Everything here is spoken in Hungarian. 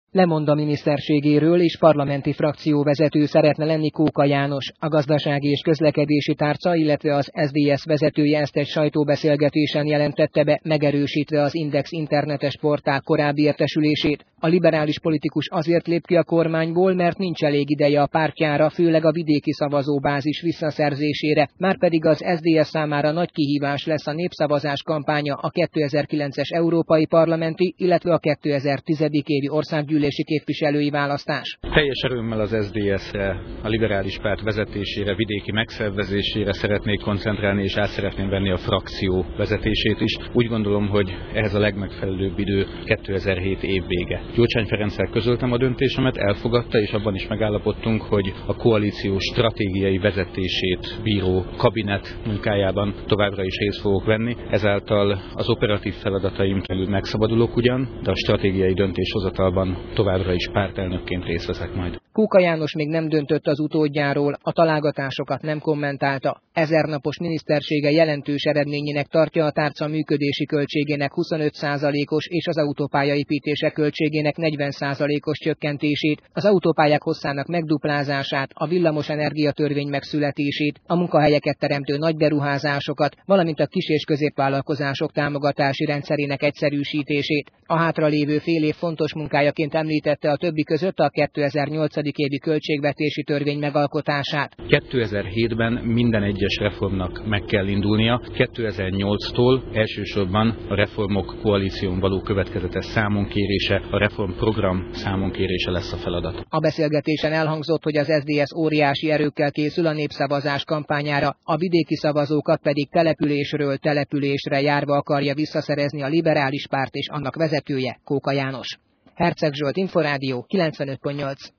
Lemond a miniszterségéről, és parlamenti frakcióvezető szeretne lenni Kóka János. A gazdasági és közlekedési tárca, illetve az SZDSZ vezetője ezt egy sajtóbeszélgetésen jelentette be, megerősítve az Index internetes portál korábbi értesülését. A liberális politikus azért lép ki a kormányból, mert nincs elég ideje a pártjára, főleg a vidéki szavazóbázis visszaszerzésére, márpedig az SZDSZ számára nagy kihívás lesz a népszavazás kampánya a 2009-es európai parlamenti, illetve a 2010. évi országgyűlési képviselői választás. Teljes erőmmel az SZDSZ-re, a liberális párt vezetésére, vidéki megszervezésére szeretnék koncentrálni, és át szeretném venni a frakció vezetését is. Úgy gondolom, hogy ehhez a legmegfelelőbb idő 2007 év vége. Gyurcsány Ferenccel közöltem a döntésemet, elfogadta, és abban is megállapodtunk, hogy a koalíció stratégiai vezetését bíró kabinet munkájában továbbra is részt fogok venni. Ezáltal az operatív feladataim belül megszabadulok ugyan, de a stratégiai döntéshozatalban továbbra is pártelnökként részt veszek majd. Kóka János még nem döntött az utódjáról, a találgatásokat nem kommentálta. 1000 napos minisztersége jelentős eredményének tartja a tárca működési költségének 25%-os és az autópálya építése költségének 40%-os csökkentését, az autópályák hosszának megduplázását, a villamos energiatörvény megszületését, a munkahelyeket teremtő nagy beruházásokat, valamint a kis- és középvállalkozások támogatási rendszerének egyszerűsítését. A hátralévő fél év fontos munkájaként említette a többi között a 2008. évi költségvetési törvény megalkotását. 2007-ben minden egyes reformnak meg kell indulnia. 2008-tól elsősorban a reformok koalíción való következetes számonkérése, a reformprogram számonkérése lesz a feladat. A beszélgetésen elhangzott, hogy az SZDSZ óriási erőkkel készül a népszavazás kampányára, a vidéki szavazókat pedig településről településre járva akarja visszaszerezni a liberális párt és annak vezetője, Kóka János. Herceg Zsolt, Inforádió 95.8.